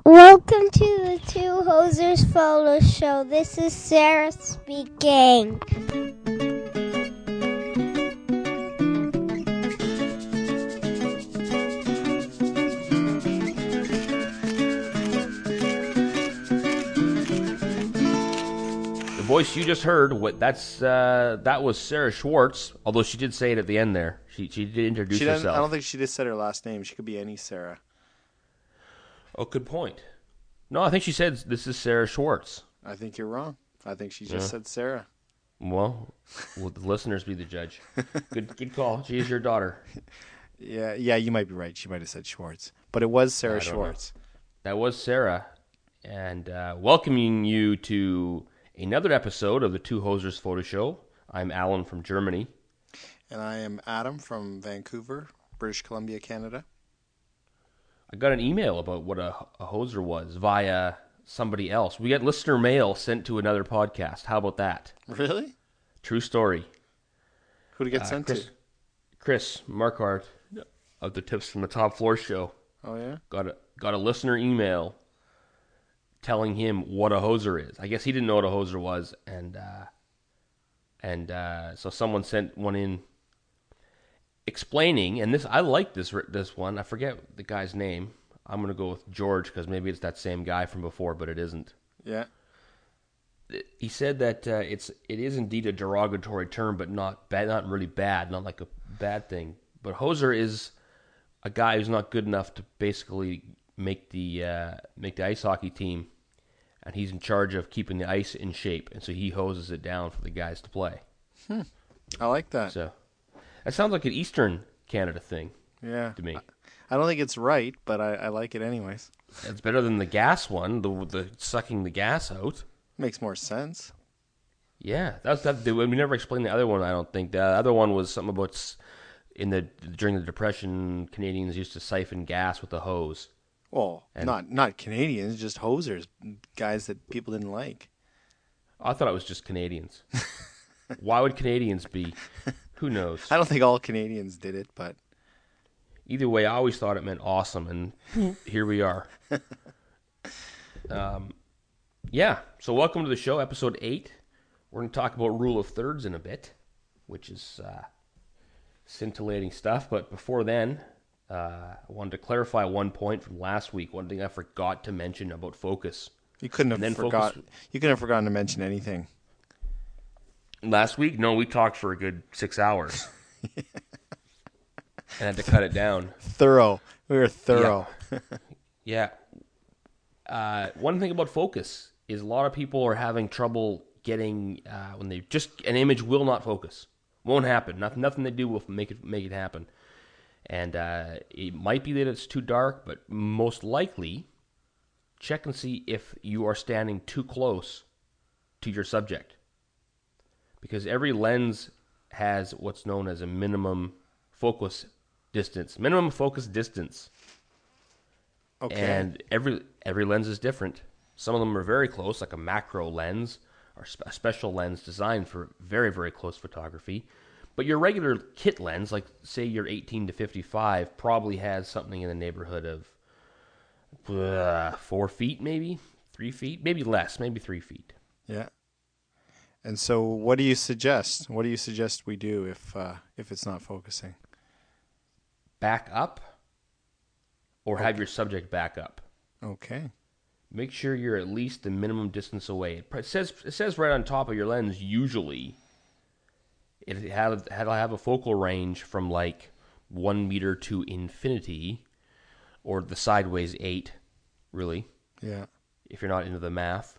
Welcome to the Two Hosers Photo Show. This is Sarah speaking. The voice you just heard, that was Sarah Schwartz, although she did say it at the end there. She did introduce herself. I don't think she just said her last name. She could be any Sarah. Oh, good point. No, I think she said this is Sarah Schwartz. I think you're wrong. I think she just said Sarah. Well, will the listeners be the judge? Good call. She is your daughter. Yeah, you might be right. She might have said Schwartz. But it was Sarah Schwartz. That was Sarah. And welcoming you to another episode of the Two Hosers Photo Show. I'm Alan from Germany. And I am Adam from Vancouver, British Columbia, Canada. I got an email about what a hoser was via somebody else. We got listener mail sent to another podcast. How about that? Really? True story. Who did it get sent to? Chris Marquardt of the Tips from the Top Floor show. Oh, yeah? Got a listener email telling him what a hoser is. I guess he didn't know what a hoser was, and so someone sent one in explaining, and I like this one. I forget the guy's name. I'm going to go with George because maybe it's that same guy from before, but it isn't. Yeah. He said that it is indeed a derogatory term, but not bad, not really bad, not like a bad thing. But hoser is a guy who's not good enough to basically make the ice hockey team, and he's in charge of keeping the ice in shape, and so he hoses it down for the guys to play. I like that. So that sounds like an Eastern Canada thing. Yeah. To me. I don't think it's right, but I like it anyways. It's better than the gas one, the sucking the gas out. Makes more sense. Yeah, we never explained the other one. I don't think the other one was something about during the Depression, Canadians used to siphon gas with a hose. Well, not Canadians, just hosers, guys that people didn't like. I thought it was just Canadians. Why would Canadians be? Who knows? I don't think all Canadians did it, but either way, I always thought it meant awesome, and here we are. Yeah, so welcome to the show, episode 8. We're going to talk about rule of thirds in a bit, which is scintillating stuff. But before then, I wanted to clarify one point from last week. One thing I forgot to mention about focus. You couldn't have forgotten to mention anything. Last week? No, we talked for a good 6 hours. And had to cut it down. Thorough. We were thorough. Yeah. One thing about focus is a lot of people are having trouble getting when they just an image will not focus. Won't happen. Nothing they do will make it happen. And it might be that it's too dark, but most likely, check and see if you are standing too close to your subject. Because every lens has what's known as a minimum focus distance. Minimum focus distance. Okay. And every lens is different. Some of them are very close, like a macro lens, or a special lens designed for very, very close photography. But your regular kit lens, like say your 18 to 55, probably has something in the neighborhood of 4 feet, maybe 3 feet, maybe less, maybe 3 feet. Yeah. And so, what do you suggest? What do you suggest we do if it's not focusing? Back up, or have your subject back up. Okay. Make sure you're at least the minimum distance away. It says right on top of your lens. Usually, it'll have a focal range from like 1 meter to infinity, or the sideways 8, really. Yeah. If you're not into the math.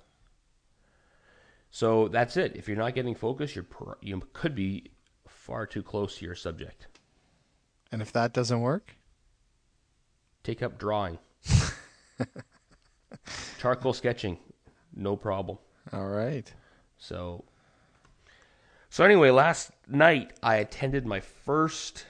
So that's it. If you're not getting focus, you could be far too close to your subject. And if that doesn't work? Take up drawing. Charcoal sketching. No problem. All right. So anyway, last night I attended my first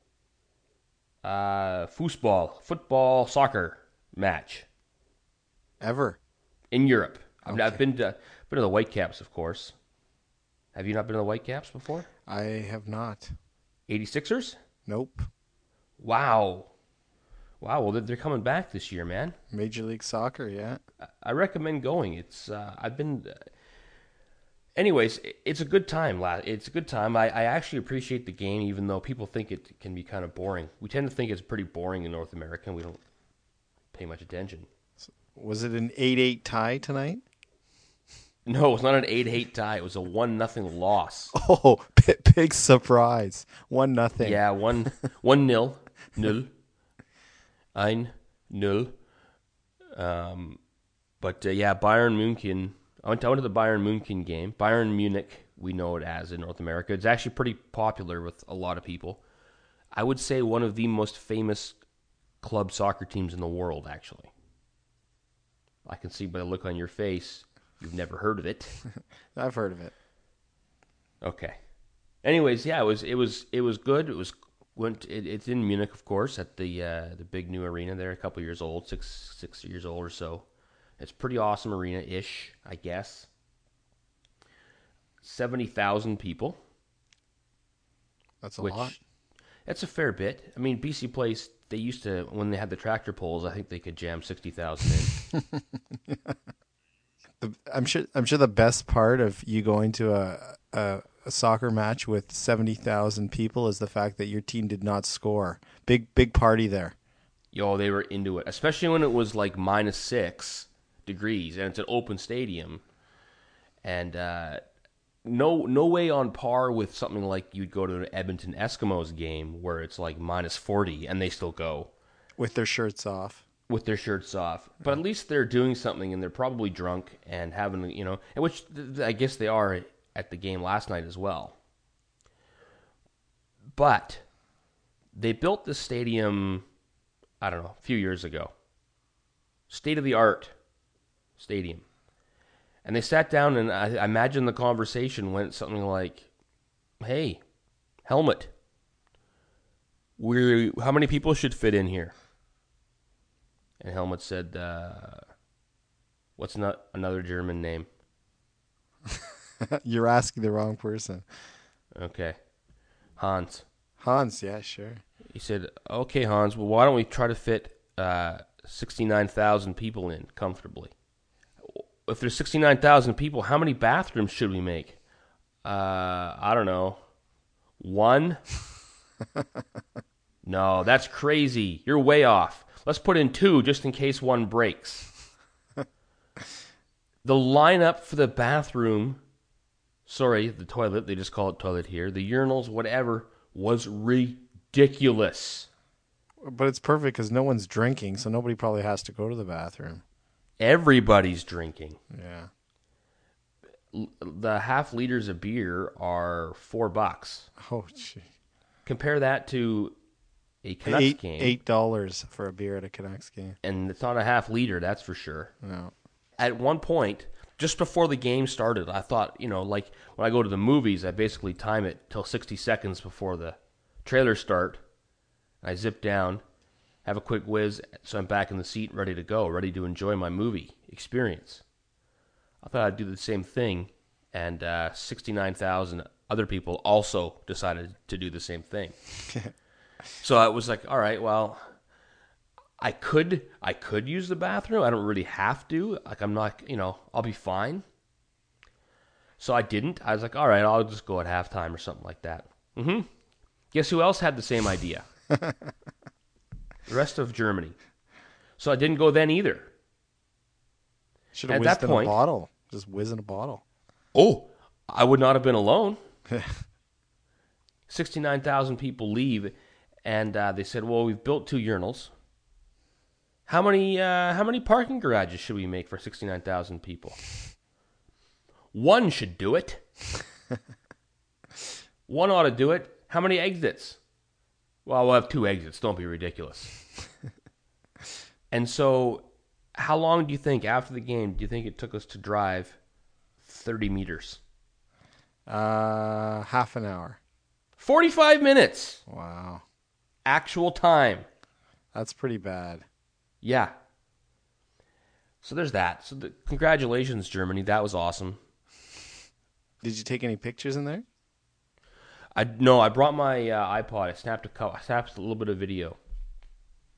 football, soccer match. Ever? In Europe. Okay. I've been to the Whitecaps, of course. Have you not been to the Whitecaps before? I have not. 86ers? Nope. Wow. Wow, well, they're coming back this year, man. Major League Soccer, yeah. I recommend going. It's I've been. Anyways, it's a good time. It's a good time. I actually appreciate the game, even though people think it can be kind of boring. We tend to think it's pretty boring in North America, and we don't pay much attention. Was it an 8-8 tie tonight? No, it was not an 8-8 tie. It was a 1-0 loss. Oh, big surprise. 1-0. Yeah, 1-0. 0. 1-0. But yeah, Bayern München. I went to the Bayern München game. Bayern Munich, we know it as in North America. It's actually pretty popular with a lot of people. I would say one of the most famous club soccer teams in the world, actually. I can see by the look on your face, you've never heard of it. I've heard of it. Okay. Anyways, yeah, it was good. It's in Munich, of course, at the big new arena there, a couple years old, six years old or so. It's a pretty awesome arena-ish, I guess. 70,000 people. That's a lot. That's a fair bit. I mean, BC Place, they used to, when they had the tractor pulls, I think they could jam 60,000 in. I'm sure the best part of you going to a soccer match with 70,000 people is the fact that your team did not score. Big party there. Yo, they were into it, especially when it was like -6 degrees and it's an open stadium, and no way on par with something like you'd go to an Edmonton Eskimos game where it's like -40 and they still go with their shirts off. But at least they're doing something, and they're probably drunk and having, which I guess they are at the game last night as well. But they built the stadium, I don't know, a few years ago. State-of-the-art stadium. And they sat down, and I imagine the conversation went something like, hey, Helmut, how many people should fit in here? And Helmut said, what's not another German name? You're asking the wrong person. Okay. Hans. Hans, yeah, sure. He said, okay, Hans, well, why don't we try to fit 69,000 people in comfortably? If there's 69,000 people, how many bathrooms should we make? I don't know. 1? No, that's crazy. You're way off. Let's put in 2 just in case one breaks. The lineup for the bathroom, the toilet, they just call it toilet here, the urinals, whatever, was ridiculous. But it's perfect because no one's drinking, so nobody probably has to go to the bathroom. Everybody's drinking. Yeah. The half liters of beer are $4. Oh, gee. Compare that to a Canucks game. $8 for a beer at a Canucks game. And it's not a half liter, that's for sure. No. At one point, just before the game started, I thought, like when I go to the movies, I basically time it till 60 seconds before the trailers start. I zip down, have a quick whiz, so I'm back in the seat, ready to go, ready to enjoy my movie experience. I thought I'd do the same thing, and 69,000 other people also decided to do the same thing. So I was like, all right, well, I could use the bathroom. I don't really have to. Like, I'm not, I'll be fine. So I didn't. I was like, all right, I'll just go at halftime or something like that. Guess who else had the same idea? The rest of Germany. So I didn't go then either. Should have whizzed in a bottle. Just whiz in a bottle. Oh, I would not have been alone. 69,000 people leave, and they said, well, we've built 2 urinals. How many parking garages should we make for 69,000 people? 1 should do it. 1 ought to do it. How many exits? Well, we'll have 2 exits. Don't be ridiculous. And so, how long do you think, after the game, do you think it took us to drive 30 meters? Half an hour. 45 minutes. Wow. Actual time. That's pretty bad. Yeah. So there's that. So congratulations, Germany. That was awesome. Did you take any pictures in there? No, I brought my iPod. I snapped a little bit of video.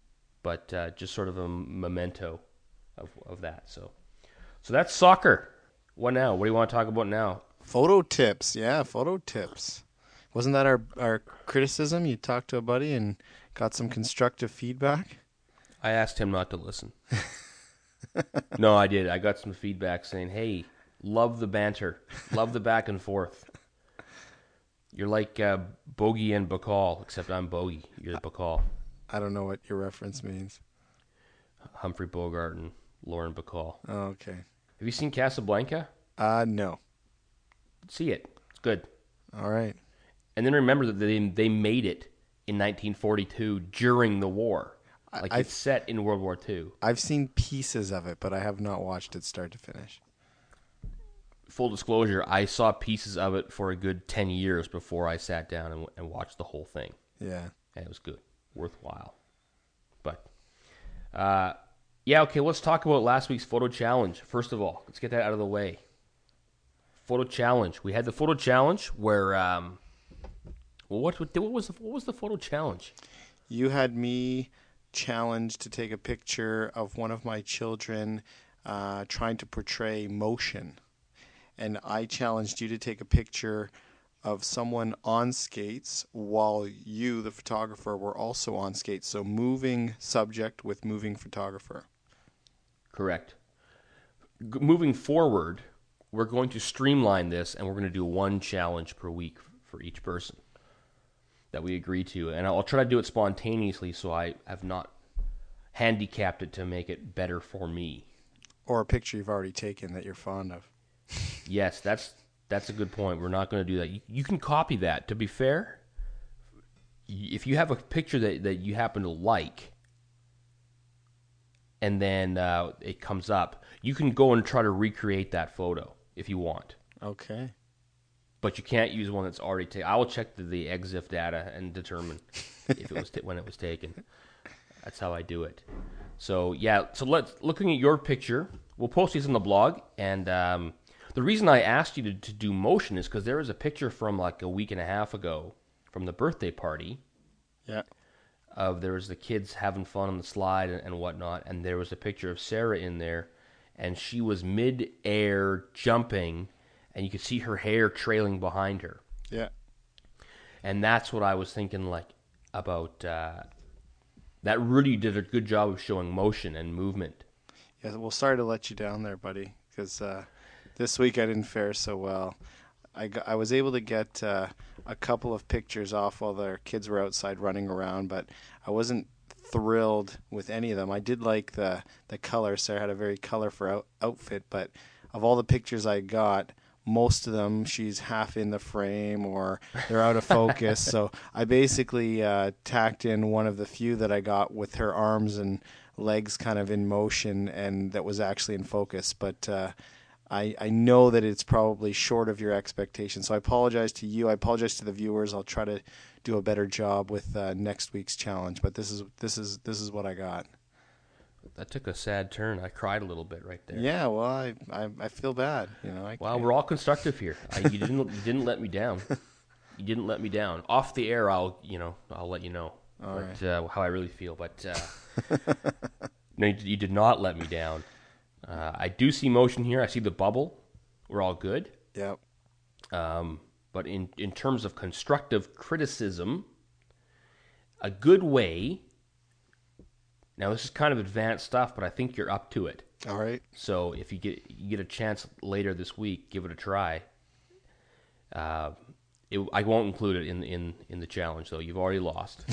but just sort of a memento of that. So that's soccer. What now? What do you want to talk about now? Photo tips. Yeah, photo tips. Wasn't that our criticism? You talked to a buddy and got some constructive feedback? I asked him not to listen. No, I did. I got some feedback saying, hey, love the banter. Love the back and forth. You're like Bogey and Bacall, except I'm Bogey. You're Bacall. I don't know what your reference means. Humphrey Bogart and Lauren Bacall. Oh, okay. Have you seen Casablanca? No. See it. It's good. All right. And then remember that they made it in 1942 during the war. Like it's set in World War II. I've seen pieces of it, but I have not watched it start to finish. Full disclosure, I saw pieces of it for a good 10 years before I sat down and watched the whole thing. Yeah. And it was good. Worthwhile. But, yeah, okay, let's talk about last week's photo challenge. First of all, let's get that out of the way. Photo challenge. We had the photo challenge where, what was the photo challenge? You had me challenged to take a picture of one of my children trying to portray motion. And I challenged you to take a picture of someone on skates while you, the photographer, were also on skates. So moving subject with moving photographer. Correct. Moving forward, we're going to streamline this, and we're going to do one challenge per week for each person that we agree to. And I'll try to do it spontaneously, so I have not handicapped it to make it better for me. Or a picture you've already taken that you're fond of. Yes, that's a good point. We're not going to do that. You can copy that. To be fair, if you have a picture that you happen to like, and then it comes up, you can go and try to recreate that photo if you want. Okay. But you can't use one that's already taken. I will check the EXIF data and determine if it was when it was taken. That's how I do it. So yeah. So looking at your picture, we'll post these on the blog. And the reason I asked you to do motion is because there was a picture from like a week and a half ago from the birthday party. Yeah. There was the kids having fun on the slide and whatnot, and there was a picture of Sarah in there, and she was mid-air jumping, and you could see her hair trailing behind her. Yeah. And that's what I was thinking like about. That really did a good job of showing motion and movement. Yeah. Well, sorry to let you down there, buddy, because this week I didn't fare so well. I was able to get a couple of pictures off while the kids were outside running around, but I wasn't thrilled with any of them. I did like the color. Sarah had a very colorful outfit, but of all the pictures I got, most of them she's half in the frame or they're out of focus. So I basically tacked in one of the few that I got with her arms and legs kind of in motion and that was actually in focus. But I know that it's probably short of your expectations. So I apologize to you. I apologize to the viewers. I'll try to do a better job with next week's challenge. But this is what I got. That took a sad turn. I cried a little bit right there. Yeah, well, I feel bad. Well, we're all constructive here. You didn't let me down. You didn't let me down. Off the air, I'll let you know how I really feel. But no, you did not let me down. I do see motion here. I see the bubble. We're all good. Yep. But in terms of constructive criticism, a good way. Now this is kind of advanced stuff, but I think you're up to it. All right. So if you get a chance later this week, give it a try. I won't include it in the challenge, though. You've already lost.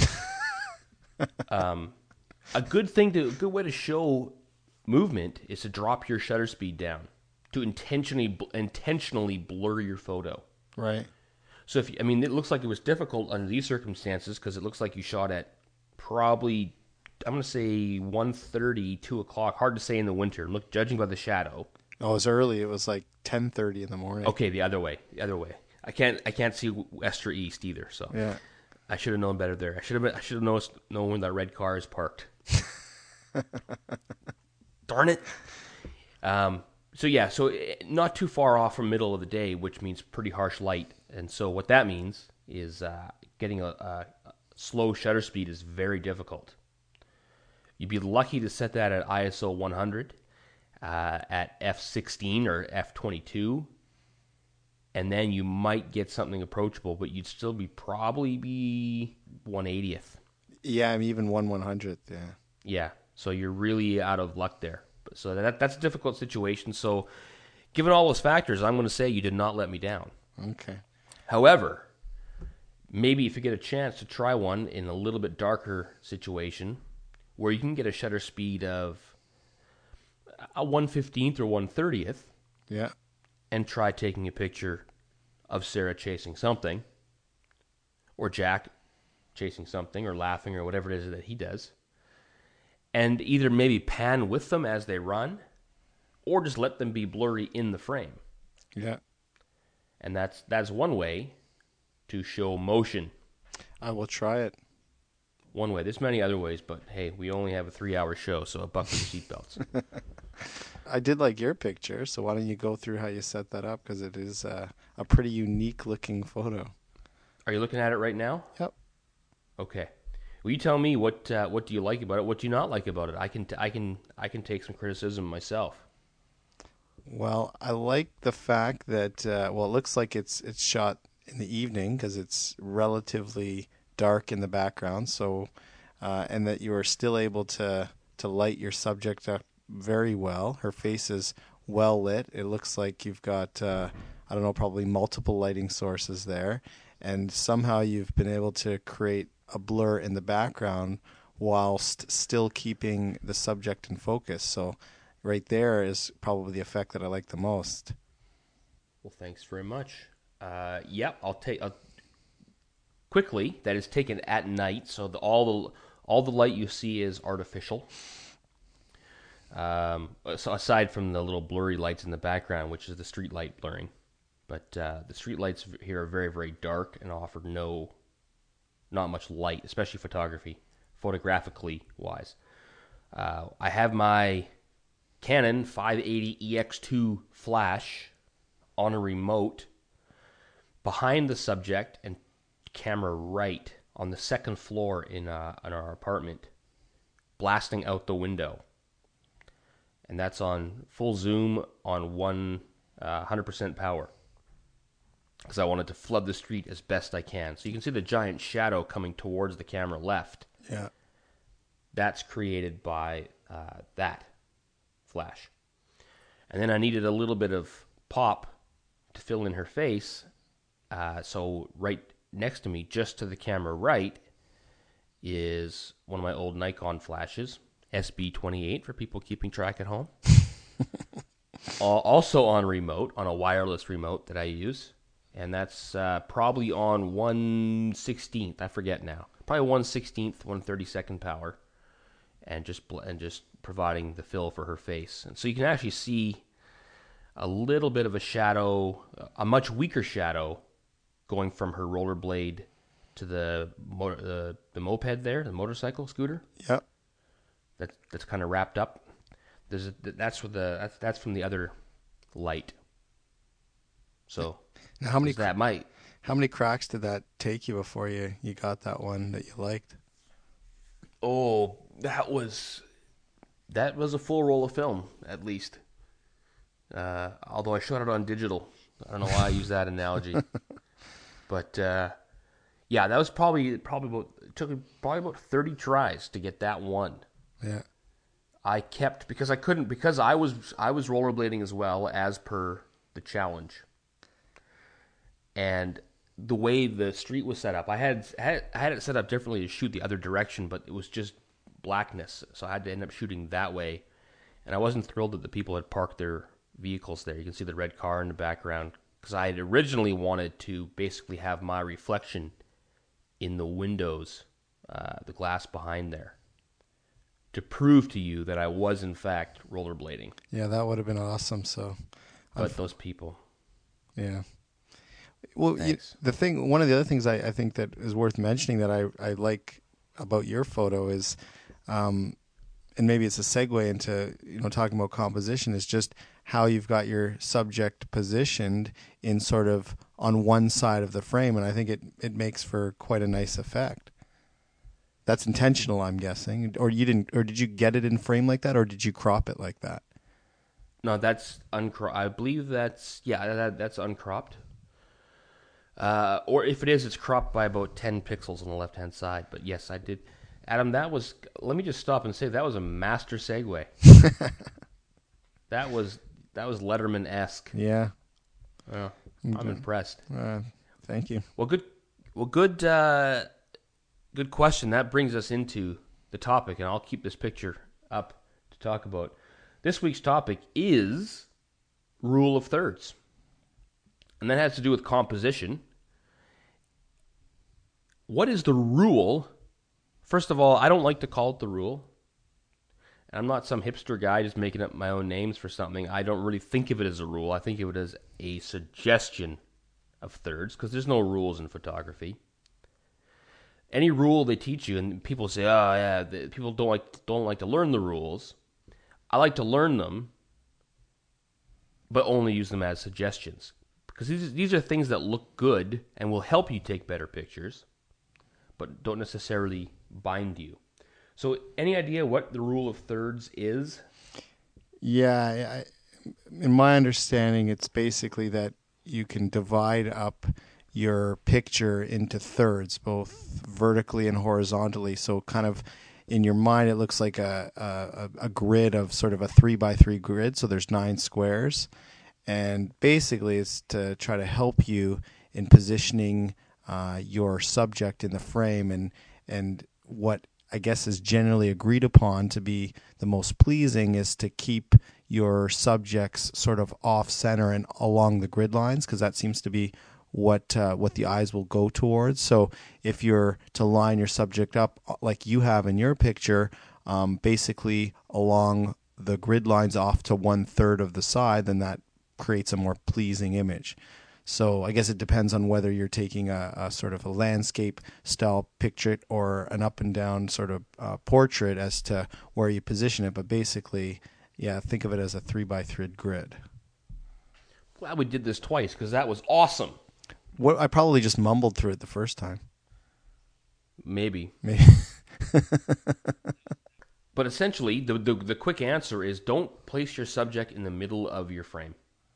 A good way to show movement is to drop your shutter speed down to intentionally blur your photo. Right. So it looks like it was difficult under these circumstances because it looks like you shot at probably, I'm going to say 1:30, 2 o'clock. Hard to say in the winter. Look, judging by the shadow. Oh, it was early. It was like 10:30 in the morning. Okay, the other way. I can't see west or east either. So yeah, I should have known better there. I should have known when that red car is parked. Darn it. So not too far off from middle of the day, which means pretty harsh light. And so what that means is getting a slow shutter speed is very difficult. You'd be lucky to set that at ISO 100, at f16 or f22, and then you might get something approachable, but you'd still probably be 1/80th. Yeah, I'm even 1/100th, yeah. Yeah, so you're really out of luck there. So that's a difficult situation. So given all those factors, I'm going to say you did not let me down. Okay. However, maybe if you get a chance to try one in a little bit darker situation where you can get a shutter speed of a 1/15th or 1/30th, Yeah. and try taking a picture of Sarah chasing something, or Jack chasing something, or laughing, or whatever it is that he does, and either maybe pan with them as they run, or just let them be blurry in the frame. Yeah. And that's one way to show motion. I will try it. One way. There's many other ways, but hey, we only have a 3-hour show, so buckle your seatbelts. I did like your picture, so why don't you go through how you set that up, because it is a pretty unique looking photo. Are you looking at it right now? Yep. Okay. Will you tell me what do you like about it? What do you not like about it? I can take some criticism myself. Well, I like the fact that it looks like it's shot in the evening because it's relatively dark in the background. So, and that you are still able to light your subject up very well. Her face is well lit. It looks like you've got I don't know, probably multiple lighting sources there, and somehow you've been able to create a blur in the background whilst still keeping the subject in focus. So right there is probably the effect that I like the most. Well, thanks very much. Yep, I'll take quickly. That is taken at night, so all the light you see is artificial. So aside from the little blurry lights in the background, which is the street light blurring, but the street lights here are very, very dark and offer not much light, especially photographically wise. I have my Canon 580 EX2 flash on a remote behind the subject and camera right on the second floor in our apartment, blasting out the window. And that's on full zoom on 100% power, because I wanted to flood the street as best I can. So you can see the giant shadow coming towards the camera left. Yeah. That's created by that flash. And then I needed a little bit of pop to fill in her face. So right next to me, just to the camera right, is one of my old Nikon flashes, SB28 for people keeping track at home. Also on remote, on a wireless remote that I use. And that's probably on 1/16th, I forget now. Probably 1/16th, 1/32nd power. And just providing the fill for her face. And so you can actually see a little bit of a shadow, a much weaker shadow, going from her rollerblade to the moped there, the motorcycle scooter. Yep. That's kind of wrapped up. That's from the other light. So now how many cracks did that take you before you got that one that you liked? Oh, that was a full roll of film, at least. Although I shot it on digital. I don't know why I use that analogy. But yeah, that was probably it took me about 30 tries to get that one. Yeah. I kept, because I was rollerblading as well, as per the challenge. And the way the street was set up, I had it set up differently to shoot the other direction, but it was just blackness, so I had to end up shooting that way. And I wasn't thrilled that the people had parked their vehicles there. You can see the red car in the background, because I had originally wanted to basically have my reflection in the windows, the glass behind there, to prove to you that I was in fact rollerblading. Yeah, that would have been awesome. So, but those people. Yeah. Well, one of the other things I think that is worth mentioning that I like about your photo is, and maybe it's a segue into talking about composition, is just how you've got your subject positioned in sort of on one side of the frame, and I think it makes for quite a nice effect. That's intentional, I'm guessing. Or you didn't, or did you get it in frame like that, or did you crop it like that? No, that's uncropped. I believe that's that's uncropped. Or if it is, it's cropped by about 10 pixels on the left-hand side. But yes, I did. Adam, that was. Let me just stop and say that was a master segue. That was Letterman-esque. Yeah. I'm impressed. Thank you. Well, good question. That brings us into the topic, and I'll keep this picture up to talk about. This week's topic is rule of thirds, and that has to do with composition. What is the rule? First of all, I don't like to call it the rule. I'm not some hipster guy just making up my own names for something. I don't really think of it as a rule. I think of it as a suggestion of thirds, because there's no rules in photography. Any rule they teach you, and people say, "Oh yeah," people don't like to learn the rules. I like to learn them, but only use them as suggestions, because these are things that look good and will help you take better pictures, but don't necessarily bind you. So, any idea what the rule of thirds is? Yeah, in my understanding, it's basically that you can divide up your picture into thirds, both vertically and horizontally. So kind of in your mind, it looks like a grid of sort of a 3x3 grid. So there's 9 squares. And basically it's to try to help you in positioning your subject in the frame. And what I guess is generally agreed upon to be the most pleasing is to keep your subjects sort of off center and along the grid lines, because that seems to be what the eyes will go towards. So if you're to line your subject up like you have in your picture, basically along the grid lines off to 1/3 of the side, then that creates a more pleasing image. So I guess it depends on whether you're taking a sort of a landscape style picture or an up and down sort of portrait as to where you position it. But basically, yeah, think of it as a 3x3 grid. Glad we did this twice, because that was awesome. What I probably just mumbled through it the first time. Maybe. But essentially, the quick answer is don't place your subject in the middle of your frame.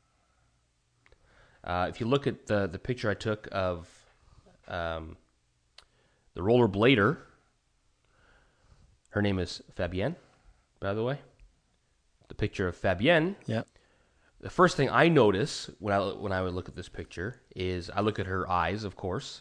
If you look at the picture I took of the rollerblader, her name is Fabienne, by the way. The picture of Fabienne. Yeah. The first thing I notice when I would look at this picture is I look at her eyes, of course,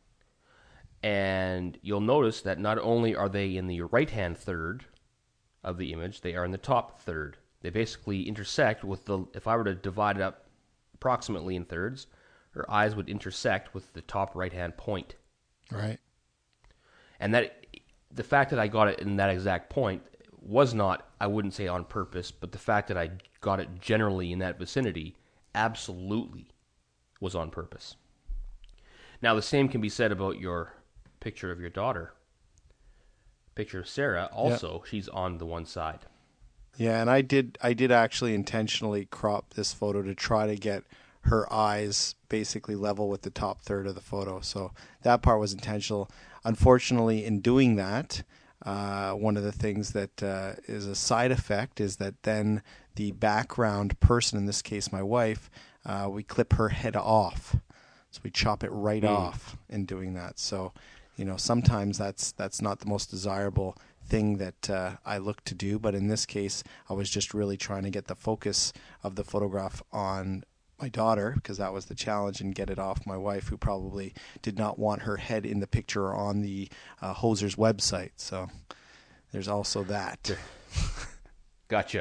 and you'll notice that not only are they in the right-hand third of the image, they are in the top third. They basically intersect with if I were to divide it up approximately in thirds, her eyes would intersect with the top right-hand point. Right. And the fact that I got it in that exact point was not, I wouldn't say on purpose, but the fact that I got it generally in that vicinity absolutely was on purpose. Now, the same can be said about your picture of your daughter. Picture of Sarah, also, she's on the one side. Yeah, and I did actually intentionally crop this photo to try to get her eyes basically level with the top third of the photo. So that part was intentional. Unfortunately, in doing that, one of the things that is a side effect is that then the background person, in this case my wife, we clip her head off. So we chop it right off in doing that. So, sometimes that's not the most desirable thing that I look to do. But in this case, I was just really trying to get the focus of the photograph on my daughter, because that was the challenge, and get it off my wife, who probably did not want her head in the picture or on the Hoser's website. So there's also that. Gotcha.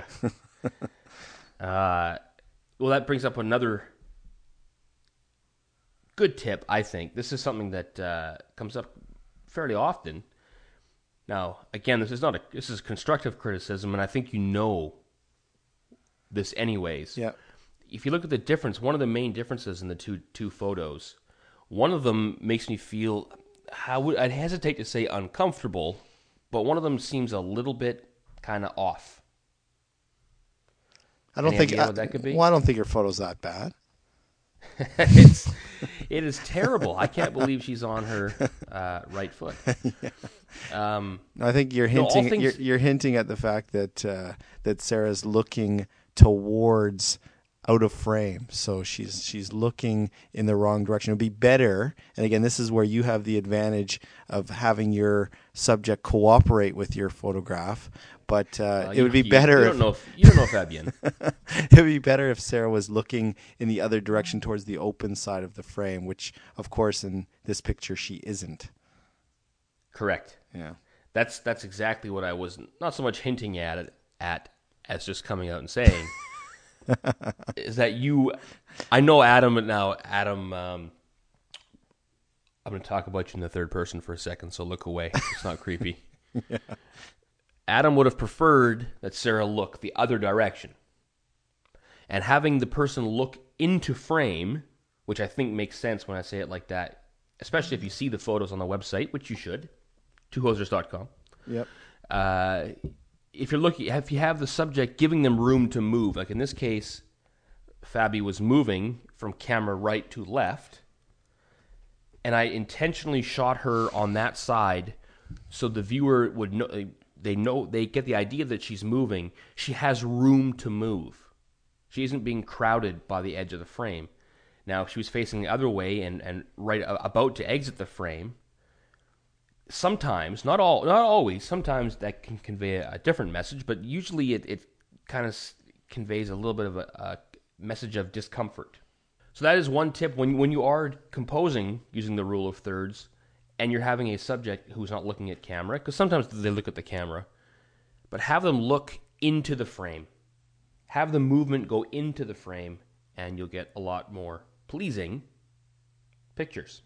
Well, that brings up another good tip, I think. This is something that comes up fairly often. Now, again, this is constructive criticism, and I think you know this anyways. Yeah. If you look at the difference, one of the main differences in the two photos, one of them makes me feel, I'd hesitate to say uncomfortable, but one of them seems a little bit kind of off. I don't Any think idea what that could be? Well, I don't think your photo's that bad. It is terrible. I can't believe she's on her right foot. I think you're all hinting. things- You're hinting at the fact that Sarah's looking towards out of frame, so she's looking in the wrong direction. It would be better, and again, this is where you have the advantage of having your subject cooperate with your photograph. But it would be better. You don't know Fabienne. It would be better if Sarah was looking in the other direction towards the open side of the frame, which, of course, in this picture she isn't. Correct. Yeah. That's exactly what I was not so much hinting at as just coming out and saying. Is that I know Adam now. Adam, I'm going to talk about you in the third person for a second, so look away. It's not creepy. Yeah. Adam would have preferred that Sarah look the other direction. And having the person look into frame, which I think makes sense when I say it like that, especially if you see the photos on the website, which you should, twohosers.com. Yep. If you have the subject giving them room to move, like in this case, Fabi was moving from camera right to left, and I intentionally shot her on that side so the viewer would know, they get the idea that she's moving. She has room to move. She isn't being crowded by the edge of the frame. Now, if she was facing the other way and right about to exit the frame, sometimes, not always, sometimes that can convey a different message, but usually it kind of conveys a little bit of a message of discomfort. So that is one tip when you are composing using the rule of thirds and you're having a subject who's not looking at camera, because sometimes they look at the camera, but have them look into the frame. Have the movement go into the frame, and you'll get a lot more pleasing pictures.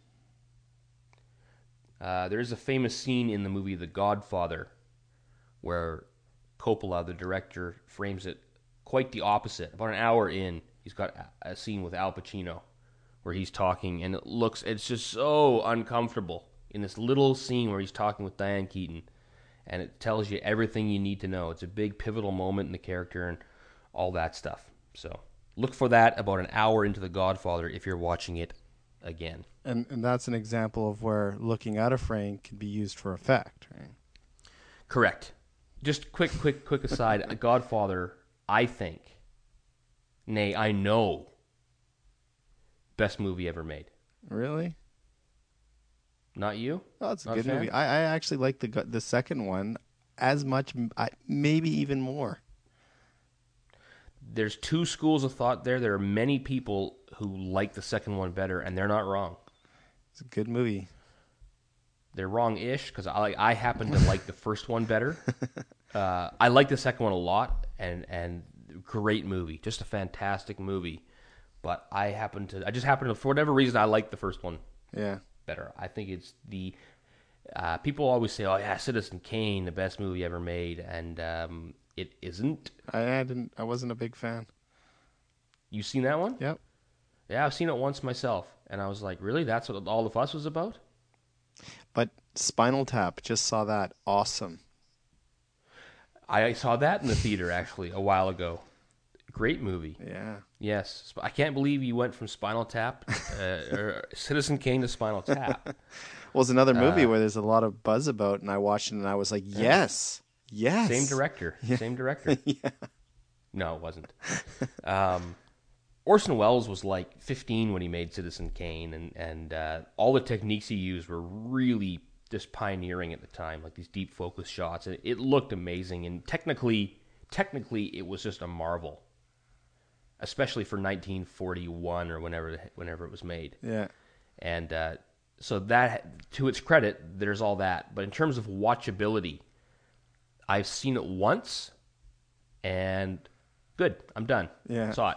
There is a famous scene in the movie The Godfather where Coppola, the director, frames it quite the opposite. About an hour in, he's got a scene with Al Pacino where he's talking, and it's just so uncomfortable in this little scene where he's talking with Diane Keaton, and it tells you everything you need to know. It's a big pivotal moment in the character and all that stuff. So look for that about an hour into The Godfather if you're watching it again. And that's an example of where looking at a frame can be used for effect, right? Correct. Just quick aside. A Godfather, I think, nay, I know, best movie ever made. Really? Not you? Oh, it's a Not good fan? movie. I actually like the second one as much, maybe even more. There's two schools of thought there. There are many people who like the second one better, and they're not wrong. It's a good movie. They're wrong-ish, because I happen to like the first one better. I like the second one a lot, and great movie. Just a fantastic movie. But I just happen to, for whatever reason, I like the first one Yeah. better. I think it's the... people always say, oh yeah, Citizen Kane, the best movie ever made, and it isn't. I wasn't a big fan. You seen that one? Yep. Yeah, I've seen it once myself, and I was like, really? That's what all the fuss was about? But Spinal Tap, just saw that. Awesome. I saw that in the theater, actually, a while ago. Great movie. Yeah. Yes. I can't believe you went from Spinal Tap, or Citizen Kane to Spinal Tap. Well, it's another movie where there's a lot of buzz about, and I watched it, and I was like, yes. Yes. Same director. Yeah. Same director. Yeah. No, it wasn't. Orson Welles was like 15 when he made Citizen Kane, and all the techniques he used were really just pioneering at the time, like these deep focus shots. And it looked amazing, and technically, it was just a marvel, especially for 1941 or whenever it was made. Yeah. And so that, to its credit, there's all that. But in terms of watchability, I've seen it once, and good. I'm done. Yeah. Saw it.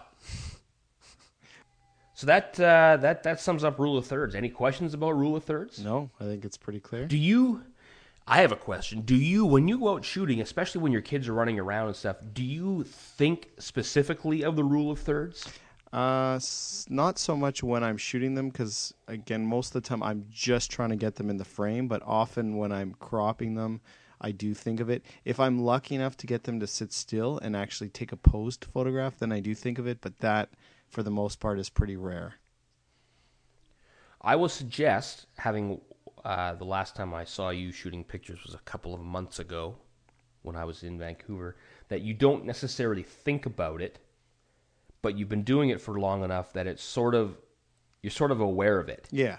So that sums up rule of thirds. Any questions about rule of thirds? No, I think it's pretty clear. I have a question. When you go out shooting, especially when your kids are running around and stuff, do you think specifically of the rule of thirds? Not so much when I'm shooting them, because, again, most of the time I'm just trying to get them in the frame, but often when I'm cropping them, I do think of it. If I'm lucky enough to get them to sit still and actually take a posed photograph, then I do think of it, but that, for the most part, is pretty rare. I will suggest having the last time I saw you shooting pictures was a couple of months ago when I was in Vancouver, that you don't necessarily think about it, but you've been doing it for long enough that it's you're sort of aware of it. Yeah.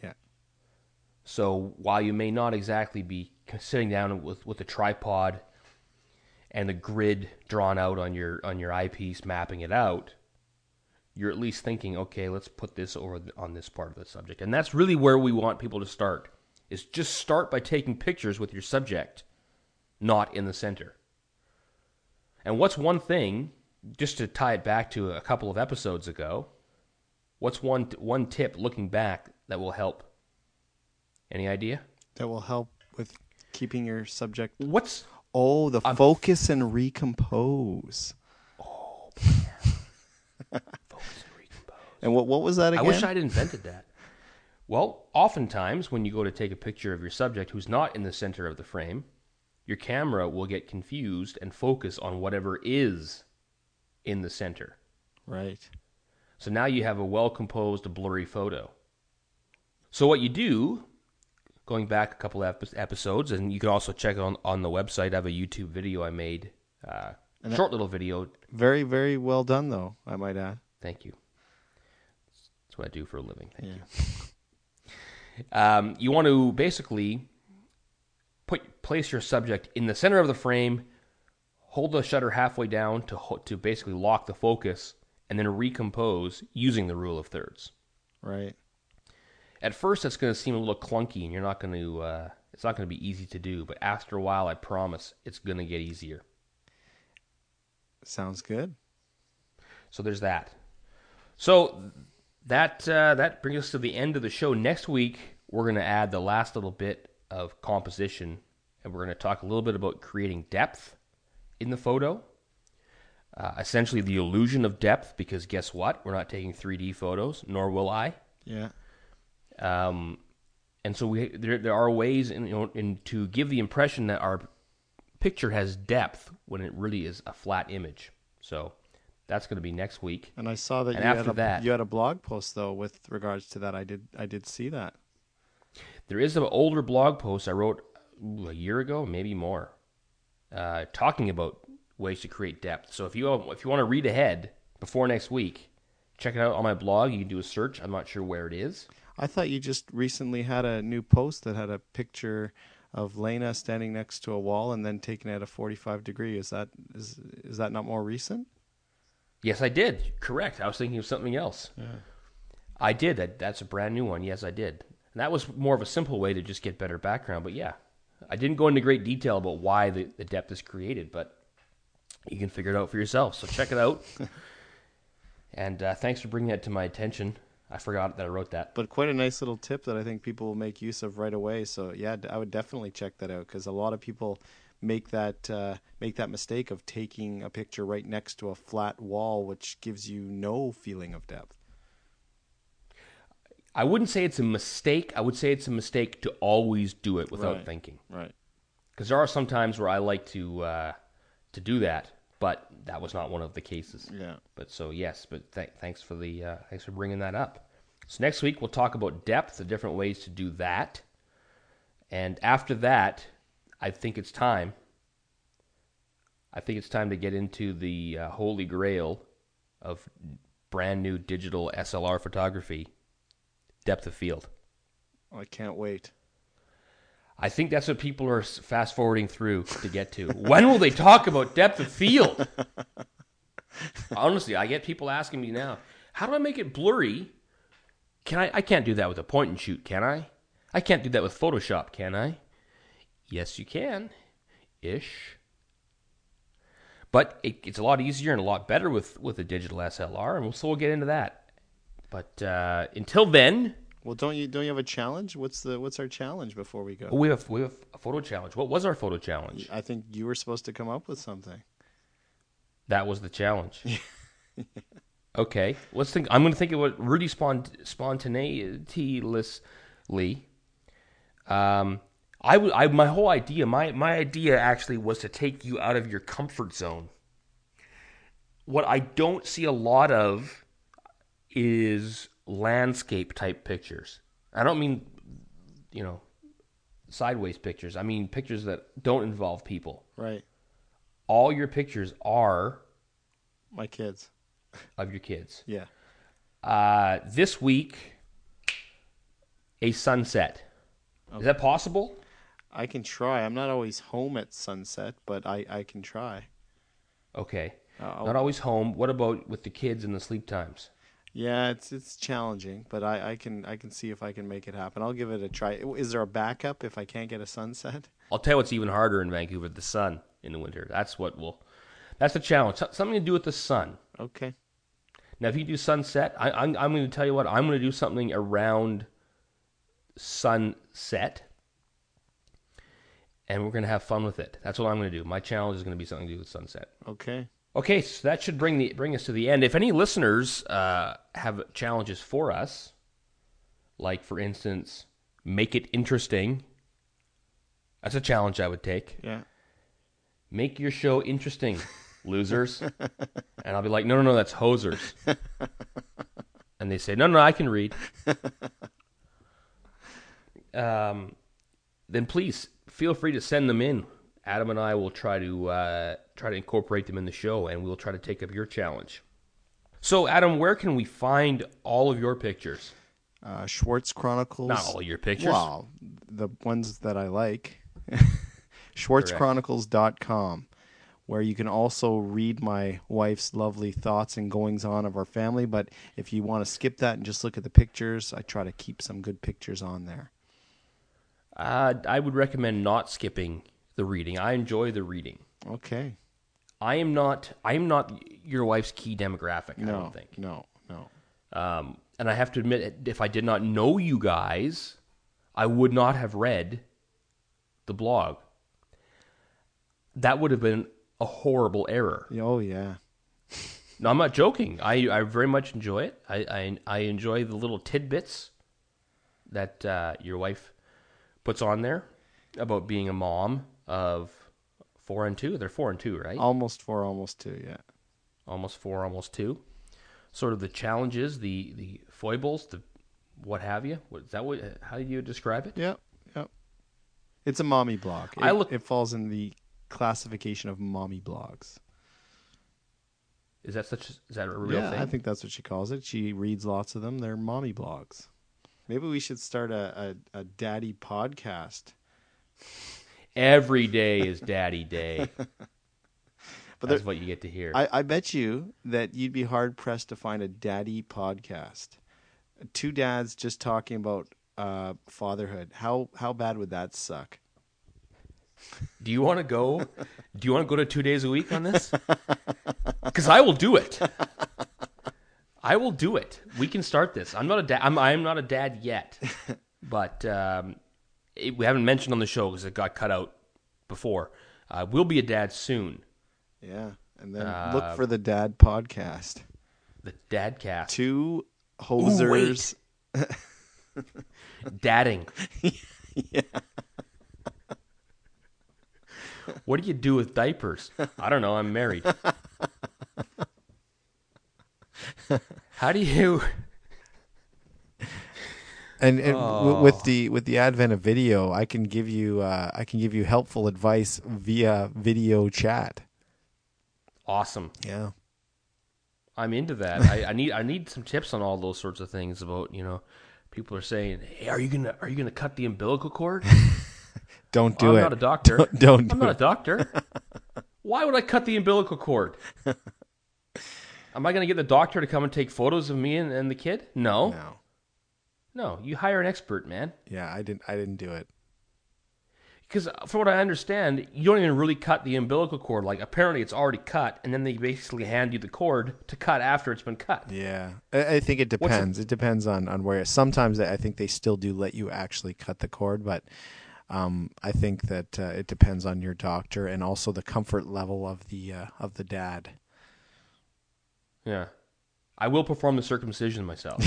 So while you may not exactly be sitting down with a tripod and the grid drawn out on your eyepiece mapping it out, you're at least thinking, okay, let's put this over on this part of the subject. And that's really where we want people to start, is just start by taking pictures with your subject, not in the center. And what's one thing, just to tie it back to a couple of episodes ago, what's one tip looking back that will help? Any idea? That will help with keeping your subject. What's the focus and recompose. Oh, man. Focus and recompose. And what was that again? I wish I'd invented that. Well, oftentimes when you go to take a picture of your subject who's not in the center of the frame, your camera will get confused and focus on whatever is in the center. Right. So now you have a well-composed, blurry photo. So what you do, going back a couple of episodes, and you can also check it on the website. I have a YouTube video I made, short little video. Very, very well done, though, I might add. Thank you. That's what I do for a living. Thank you. You want to basically place your subject in the center of the frame, hold the shutter halfway down to basically lock the focus, and then recompose using the rule of thirds. Right. At first, it's going to seem a little clunky, and you're not going to. It's not going to be easy to do. But after a while, I promise, it's going to get easier. Sounds good. So there's that. So that brings us to the end of the show. Next week, we're going to add the last little bit of composition, and we're going to talk a little bit about creating depth in the photo. Essentially, the illusion of depth, because guess what? We're not taking 3D photos, nor will I. Yeah. And so there are ways to give the impression that our picture has depth when it really is a flat image. So that's going to be next week. And I saw that you had a blog post though with regards to that. I did see that. There is an older blog post I wrote a year ago, maybe more, talking about ways to create depth. So if you want to read ahead before next week, check it out on my blog. You can do a search. I'm not sure where it is. I thought you just recently had a new post that had a picture of Lena standing next to a wall and then taken it at a 45 degree. Is that not more recent? Yes, I did. Correct. I was thinking of something else. Yeah. I did. That's a brand new one. Yes, I did. And that was more of a simple way to just get better background. But yeah, I didn't go into great detail about why the depth is created, but you can figure it out for yourself. So check it out. And thanks for bringing that to my attention. I forgot that I wrote that. But quite a nice little tip that I think people will make use of right away. So yeah, I would definitely check that out, because a lot of people make that mistake of taking a picture right next to a flat wall, which gives you no feeling of depth. I wouldn't say it's a mistake. I would say it's a mistake to always do it without thinking. Right. Because there are some times where I like to do that, but that was not one of the cases. Yeah. But so yes, but thanks for bringing that up. So next week we'll talk about depth, the different ways to do that, and after that, I think it's time to get into the holy grail of brand new digital SLR photography, depth of field. Oh, I can't wait. I think that's what people are fast forwarding through to get to. When will they talk about depth of field? Honestly, I get people asking me now, how do I make it blurry? I can't do that with a point and shoot, can I? I can't do that with Photoshop, can I? Yes, you can. Ish. But it's a lot easier and a lot better with a digital SLR, and so we'll get into that. But until then... Well, don't you have a challenge? What's our challenge before we go? We have a photo challenge. What was our photo challenge? I think you were supposed to come up with something. That was the challenge. Okay, let's think. I'm going to think of it really spontaneously. My whole idea, my idea actually was to take you out of your comfort zone. What I don't see a lot of is landscape type pictures. I don't mean, sideways pictures. I mean pictures that don't involve people. Right. All your pictures are My kids. of your kids. Yeah. This week, a sunset. Okay. Is that possible? I can try. I'm not always home at sunset, but I can try. Okay. I'll- Not always home. What about with the kids and the sleep times? Yeah, it's challenging, but I can see if I can make it happen. I'll give it a try. Is there a backup if I can't get a sunset? I'll tell you what's even harder in Vancouver, the sun in the winter. That's the challenge. Something to do with the sun. Okay. Now, if you do sunset, I'm going to tell you what, I'm going to do something around sunset, and we're going to have fun with it. That's what I'm going to do. My challenge is going to be something to do with sunset. Okay. Okay, so that should bring us to the end. If any listeners have challenges for us, like, for instance, make it interesting, that's a challenge I would take. Yeah. Make your show interesting, losers. And I'll be like, no, that's hosers. And they say, no, I can read. Then please feel free to send them in. Adam and I will try to incorporate them in the show, and we'll try to take up your challenge. So, Adam, where can we find all of your pictures? Schwartz Chronicles. Not all your pictures. Well, the ones that I like. SchwartzChronicles.com, where you can also read my wife's lovely thoughts and goings-on of our family. But if you want to skip that and just look at the pictures, I try to keep some good pictures on there. I would recommend not skipping the reading. I enjoy the reading. Okay. I am not your wife's key demographic, I don't think. No. And I have to admit, if I did not know you guys, I would not have read the blog. That would have been a horrible error. Oh, yeah. No, I'm not joking. I very much enjoy it. I enjoy the little tidbits that your wife puts on there about being a mom of 4 and 2. They're 4 and 2, right? Almost 4, almost 2, yeah. Almost 4, almost 2. Sort of the challenges, the foibles, the what have you. How do you describe it? Yep. It's a mommy blog. It falls in the classification of mommy blogs. Is that a real thing? Yeah, I think that's what she calls it. She reads lots of them. They're mommy blogs. Maybe we should start a daddy podcast. Every day is daddy day. But that's what you get to hear. I bet you that you'd be hard-pressed to find a daddy podcast. 2 dads just talking about fatherhood. How bad would that suck? Do you want to go? Do you want to go to 2 days a week on this? Because I will do it. I will do it. We can start this. I'm not a dad. I'm not a dad yet, but we haven't mentioned on the show because it got cut out before. We'll be a dad soon. Yeah, and then look for the dad podcast. The Dadcast. 2 hosers. Ooh, dadding. Yeah. What do you do with diapers? I don't know. I'm married. How do you? And with the advent of video, I can give you helpful advice via video chat. Awesome. Yeah. I'm into that. I need some tips on all those sorts of things about, people are saying, "Hey, are you gonna cut the umbilical cord?" Don't do it. I'm not a doctor. Don't I'm not a doctor. Why would I cut the umbilical cord? Am I going to get the doctor to come and take photos of me and the kid? No. You hire an expert, man. Yeah, I didn't do it. Because from what I understand, you don't even really cut the umbilical cord. Like, apparently it's already cut, and then they basically hand you the cord to cut after it's been cut. Yeah. I think it depends. It depends on where. Sometimes I think they still do let you actually cut the cord, but I think that it depends on your doctor and also the comfort level of the dad. Yeah. I will perform the circumcision myself.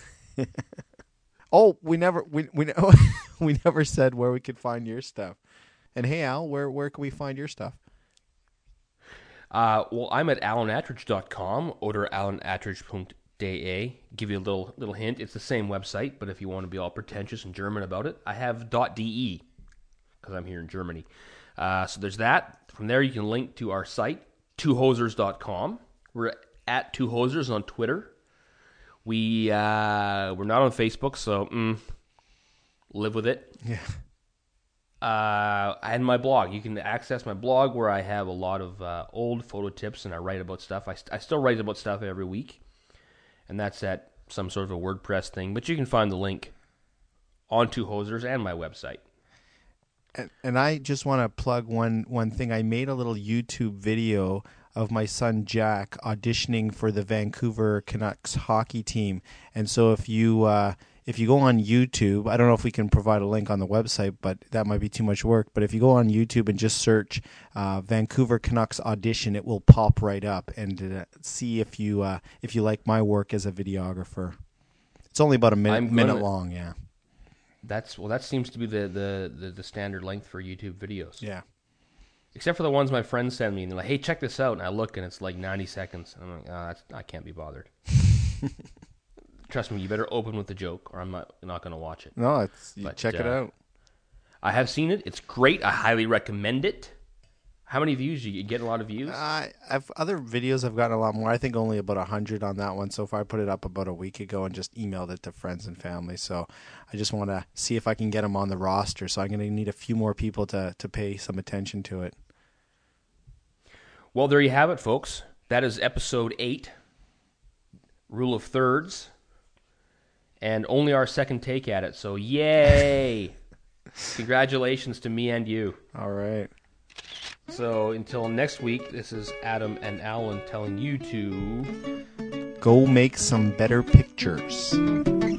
Oh, we never said where we could find your stuff. And hey, Al, where can we find your stuff? Well, I'm at alanattridge.com oder alanattridge.de. .de. Give you a little hint. It's the same website, but if you want to be all pretentious and German about it, I have .de because I'm here in Germany. So there's that. From there, you can link to our site, twohosers.com. We're at Two Hosers on Twitter. We're not on Facebook, so live with it. Yeah. And my blog. You can access my blog where I have a lot of old photo tips and I write about stuff. I still write about stuff every week, and that's at some sort of a WordPress thing. But you can find the link on Two Hosers and my website. And I just want to plug one thing. I made a little YouTube video of my son Jack auditioning for the Vancouver Canucks hockey team. And so if you go on YouTube, I don't know if we can provide a link on the website, but that might be too much work. But if you go on YouTube and just search Vancouver Canucks audition, it will pop right up, and see if you like my work as a videographer. It's only about a minute long. Yeah. That seems to be the standard length for YouTube videos. Yeah. Except for the ones my friends send me, and they're like, "Hey, check this out," and I look, and it's like 90 seconds. And I'm like, I can't be bothered. Trust me, you better open with the joke, or I'm not going to watch it. No, check it out. I have seen it. It's great. I highly recommend it. How many views? You get a lot of views? Other videos I've gotten a lot more. I think only about 100 on that one so far. I put it up about a week ago and just emailed it to friends and family. So I just want to see if I can get them on the roster. So I'm going to need a few more people to pay some attention to it. Well, there you have it, folks. That is episode 8, Rule of Thirds, and only our second take at it. So yay! Congratulations to me and you. All right. So until next week, this is Adam and Alan telling you to go make some better pictures.